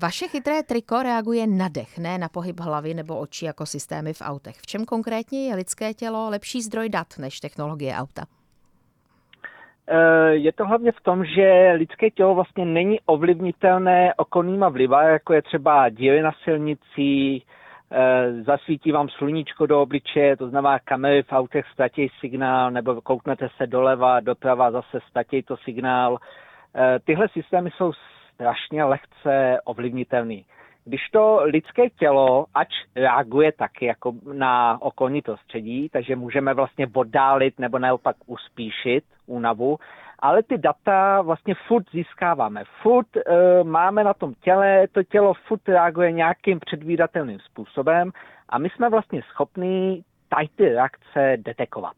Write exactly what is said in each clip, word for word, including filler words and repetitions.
Vaše chytré triko reaguje na dech, ne na pohyb hlavy nebo očí jako systémy v autech. V čem konkrétně je lidské tělo lepší zdroj dat než technologie auta? Je to hlavně v tom, že lidské tělo vlastně není ovlivnitelné okolníma vlivy, jako je třeba díry na silnici, zasvítí vám sluníčko do obličeje, to znamená kamery v autech ztratí signál, nebo kouknete se doleva, doprava, zase ztratí to signál. Tyhle systémy jsou strašně lehce ovlivnitelný. Když to lidské tělo, ač reaguje taky jako na okolní prostředí, takže můžeme vlastně oddálit nebo naopak uspíšit únavu, ale ty data vlastně furt získáváme. Furt e, máme na tom těle, to tělo furt reaguje nějakým předvídatelným způsobem a my jsme vlastně schopní tady ty reakce detekovat.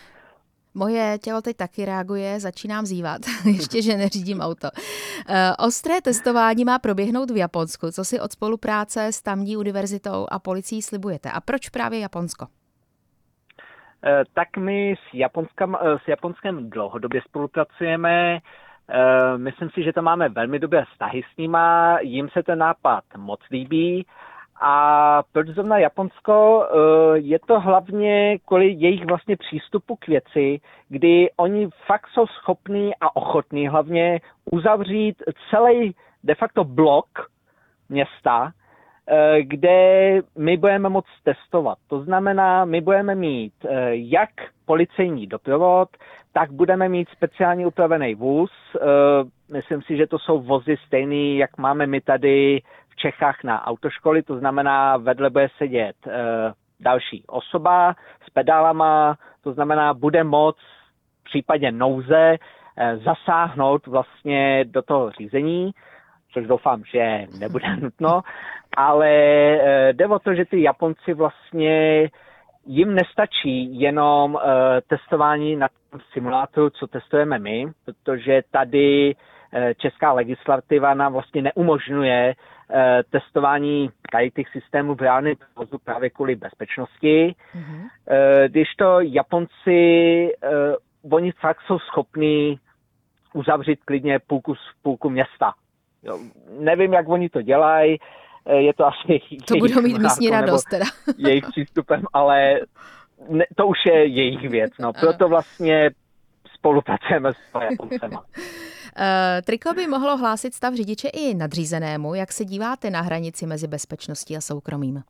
Moje tělo teď taky reaguje, začínám zívat, ještě, že neřídím auto. E, ostré testování má proběhnout v Japonsku. Co si od spolupráce s tamní univerzitou a policií slibujete? A proč právě Japonsko? E, tak my s, Japonskem, s Japonskem dlouhodobě spolupracujeme. E, myslím si, že to máme velmi dobré vztahy s nima. Jim se ten nápad moc líbí. A proč zrovna Japonsko? Je to hlavně kvůli jejich vlastně přístupu k věci, kdy oni fakt jsou schopní a ochotní hlavně uzavřít celý de facto blok města, kde my budeme moct testovat. To znamená, my budeme mít jak policejní doprovod, tak budeme mít speciálně upravený vůz. Myslím si, že to jsou vozy stejný, jak máme my tady v Čechách na autoškoly, to znamená, vedle bude sedět e, další osoba s pedálama, to znamená, bude moct v případě nouze e, zasáhnout vlastně do toho řízení, což doufám, že nebude nutno, ale e, jde o to, že ty Japonci vlastně jim nestačí jenom e, testování na simulátoru, co testujeme my, protože tady e, česká legislativa nám vlastně neumožňuje e, testování tady těch systémů v reálném provozu právě kvůli bezpečnosti. Mm-hmm. E, když to Japonci, e, oni fakt jsou schopní uzavřít klidně půlku, půlku města. Jo, nevím, jak oni to dělají, je to asi to budou mít místní radost teda. Jejich přístupem, ale ne, to už je jejich věc. No. Proto vlastně spolupracujeme s Japoncema. Uh, triko by mohlo hlásit stav řidiče i nadřízenému. Jak se díváte na hranici mezi bezpečností a soukromím? Uh,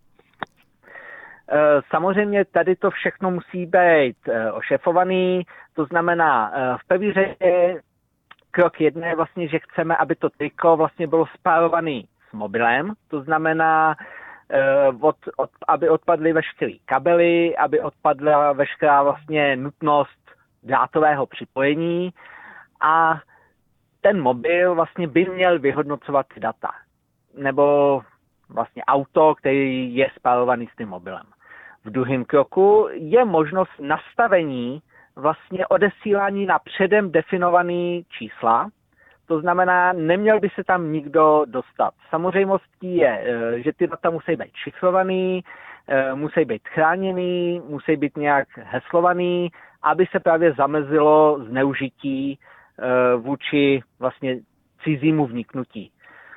samozřejmě tady to všechno musí být uh, ošefovaný. To znamená, uh, v první řadě krok jedna je vlastně, že chceme, aby to triko vlastně bylo spárované s mobilem. To znamená, uh, od, od, aby odpadly veškeré kabely, aby odpadla veškerá vlastně nutnost drátového připojení a ten mobil vlastně by měl vyhodnocovat ty data. Nebo vlastně auto, který je spárovaný s tím mobilem. V druhém kroku je možnost nastavení vlastně odesílání na předem definovaný čísla. To znamená, neměl by se tam nikdo dostat. Samozřejmostí je, že ty data musí být šifrovaný, musí být chráněný, musí být nějak heslovaný, aby se právě zamezilo zneužití vůči vlastně cizímu vniknutí.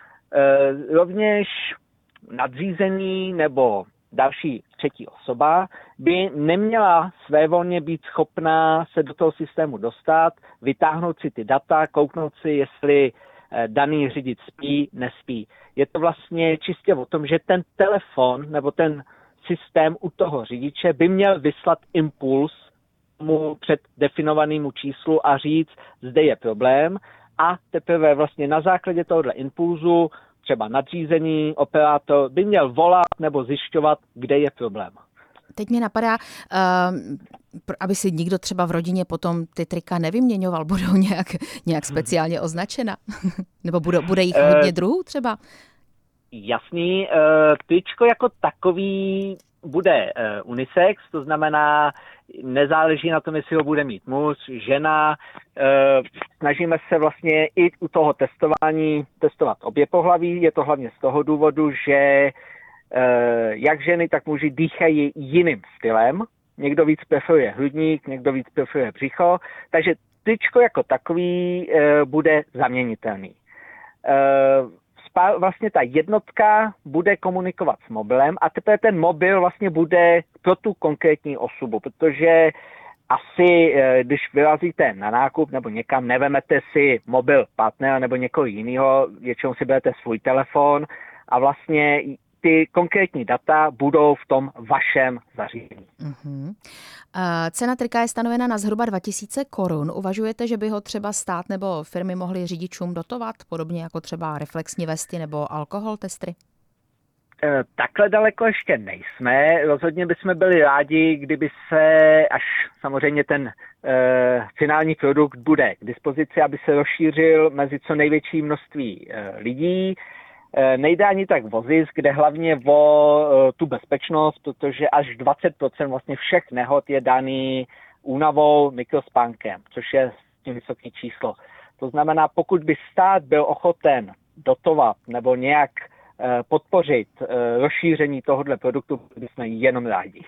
Rovněž nadřízený nebo další třetí osoba by neměla svévolně být schopná se do toho systému dostat, vytáhnout si ty data, kouknout si, jestli daný řidič spí, nespí. Je to vlastně čistě o tom, že ten telefon nebo ten systém u toho řidiče by měl vyslat impuls mu před definovanému číslu a říct, zde je problém a teprve vlastně na základě tohohle impulzu třeba nadřízený operátor by měl volat nebo zjišťovat, kde je problém. Teď mě napadá, uh, aby si nikdo třeba v rodině potom ty trika nevyměňoval, budou nějak, nějak speciálně označena? Nebo budou, bude jich hodně druhů třeba? Jasný, uh, tričko jako takový bude uh, unisex, to znamená, nezáleží na tom, jestli ho bude mít muž, žena. Uh, snažíme se vlastně i u toho testování testovat obě pohlaví. Je to hlavně z toho důvodu, že uh, jak ženy, tak muži dýchají jiným stylem. Někdo víc preferuje hrudník, někdo víc preferuje břicho. Takže tričko jako takový uh, bude zaměnitelný. Uh, vlastně ta jednotka bude komunikovat s mobilem a teprve ten mobil vlastně bude pro tu konkrétní osobu, protože asi, když vyrazíte na nákup nebo někam, nevemete si mobil partnera nebo někoho jiného, většinou si berete svůj telefon a vlastně ty konkrétní data budou v tom vašem zařízení. Uh-huh. Cena trika je stanovena na zhruba dva tisíce korun. Uvažujete, že by ho třeba stát nebo firmy mohly řidičům dotovat, podobně jako třeba reflexní vesty nebo alkohol testry? Takhle daleko ještě nejsme. Rozhodně bychom byli rádi, kdyby se, až samozřejmě ten e, finální produkt bude k dispozici, aby se rozšířil mezi co největší množství e, lidí. E, nejde ani tak o zisk, kde hlavně o e, tu bezpečnost, protože až dvacet procent vlastně všech nehod je daný únavou, mikrospánkem, což je vysoké číslo. To znamená, pokud by stát byl ochoten dotovat nebo nějak podpořit rozšíření tohoto produktu, bychom jenom rádi.